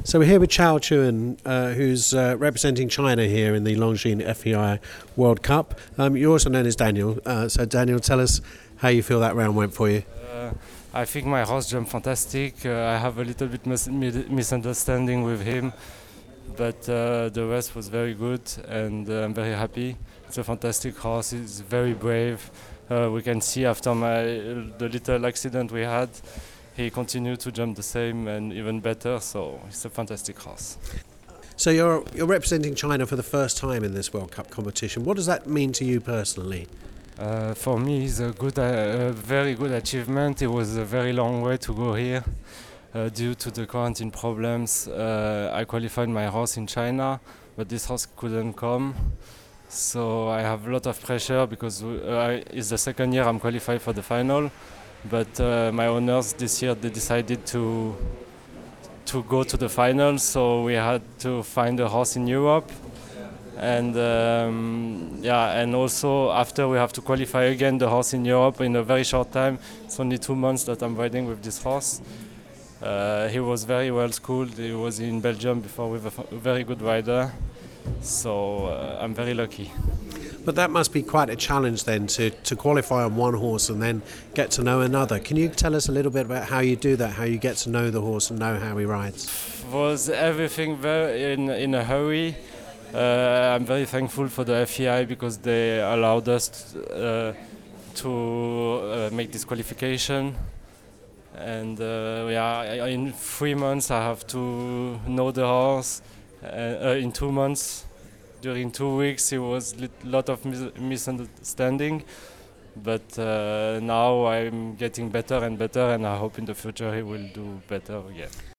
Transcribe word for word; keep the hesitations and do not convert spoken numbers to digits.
So we're here with Chao Chuan, uh, who's uh, representing China here in the Longines F E I World Cup. Um, you're also known as Daniel. Uh, so Daniel, tell us how you feel that round went for you. Uh, I think my horse jumped fantastic. Uh, I have a little bit mis- misunderstanding with him, but uh, the rest was very good, and uh, I'm very happy. It's a fantastic horse. He's very brave. Uh, we can see after my the little accident we had, he continued to jump the same and even better. So it's a fantastic horse. So you're you're representing China for the first time in this World Cup competition. What does that mean to you personally? Uh, for me, it's a good, uh, a very good achievement. It was a very long way to go here uh, due to the quarantine problems. Uh, I qualified my horse in China, but this horse couldn't come. So I have a lot of pressure because uh, it's the second year I'm qualified for the final. But uh, my owners this year they decided to to go to the final, so we had to find a horse in Europe. And um, yeah, and also after we have to qualify again the horse in Europe in a very short time. It's only two months that I'm riding with this horse. Uh, he was very well schooled. He was in Belgium before with a f- very good rider. So uh, I'm very lucky. But that must be quite a challenge then to, to qualify on one horse and then get to know another. Can you tell us a little bit about how you do that, how you get to know the horse and know how he rides? Was everything very in in a hurry. Uh, I'm very thankful for the F E I because they allowed us uh, to uh, make this qualification. And uh, yeah, in three months I have to know the horse. Uh, uh, in two months, during two weeks, it was a lot of mis- misunderstanding. But uh, now I'm getting better and better, and I hope in the future he will do better again.